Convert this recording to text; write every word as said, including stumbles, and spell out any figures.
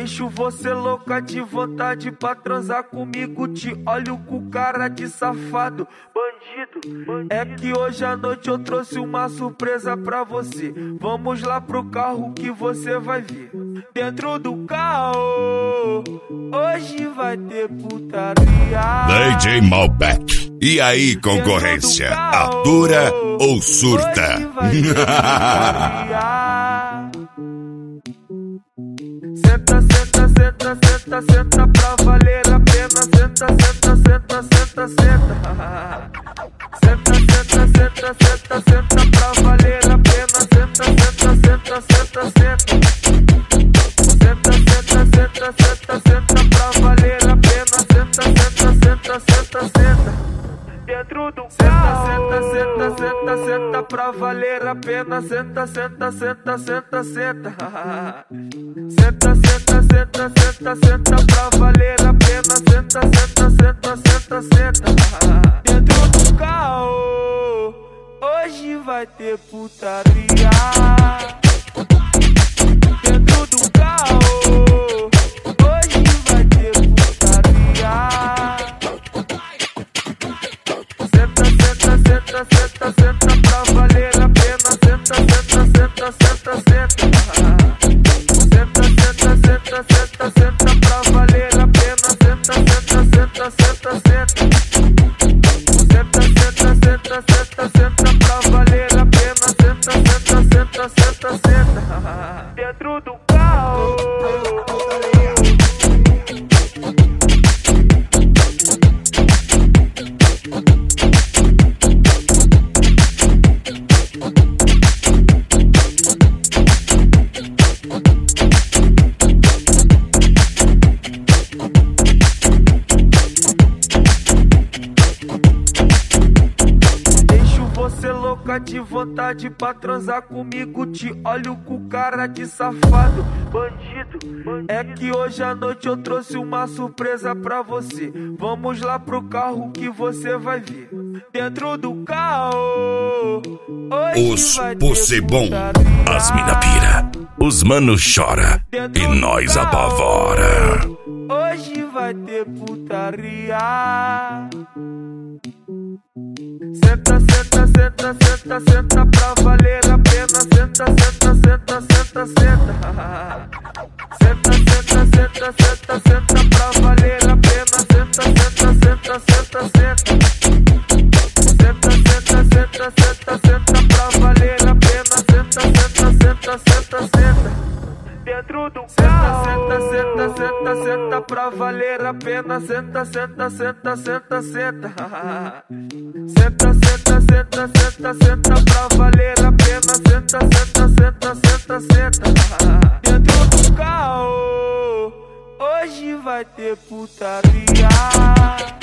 Deixo você louca de vontade pra transar comigo. Te olho com cara de safado, bandido. É que hoje à noite eu trouxe uma surpresa pra você. Vamos lá pro carro que você vai ver. Dentro do carro, hoje vai ter putaria. D J Malbec. E aí, concorrência? Atura ou surta? Senta, senta, senta, senta, senta pra valer a pena. Senta, senta, senta, senta, senta. Senta, senta, senta, senta, senta pra valer a pena. Senta, senta, senta, senta, senta. Senta, senta, senta, senta, senta pra valer a pena. Senta, senta, senta, senta, senta. Dentro do senta, senta, senta, senta, senta pra valer a pena. Senta, senta, senta, senta, senta. Senta, senta, senta, senta, senta pra valer a pena. Senta, senta, senta, senta, senta. Dentro do carro, hoje vai ter putaria. Dentro do carro, hoje vai ter putaria. Senta, senta, senta, senta, senta pra valer a pena. Senta, senta, senta, senta, senta. Senta, senta, senta, senta, senta pra valer a pena. Senta, senta, senta, senta, senta. Senta, senta, senta, senta, senta pra valer a pena. Senta, senta, senta, senta, senta. Dentro do carro. Você louca de vontade pra transar comigo. Te olho com cara de safado, bandido. É que hoje à noite eu trouxe uma surpresa pra você. Vamos lá pro carro que você vai ver. Dentro do carro, hoje os vai posse bom, putaria. as mina pira, os mano chora e nós apavora. Hoje vai ter putaria. Senta, senta, senta, senta, senta pra valer a pena. Senta, senta, senta, senta, senta. Senta, senta, senta, senta, senta pra valer a pena. Senta, senta, senta, senta, senta. Senta, senta, senta, senta, senta pra valer a pena. Senta, senta, senta, senta, senta. Dentro do senta, senta, senta, senta, senta pra valer a pena. Senta, senta, senta, senta, senta. Senta, senta, senta, senta, senta pra valer a pena. Senta, senta, senta, senta, senta. Dentro do carro, hoje vai ter putaria.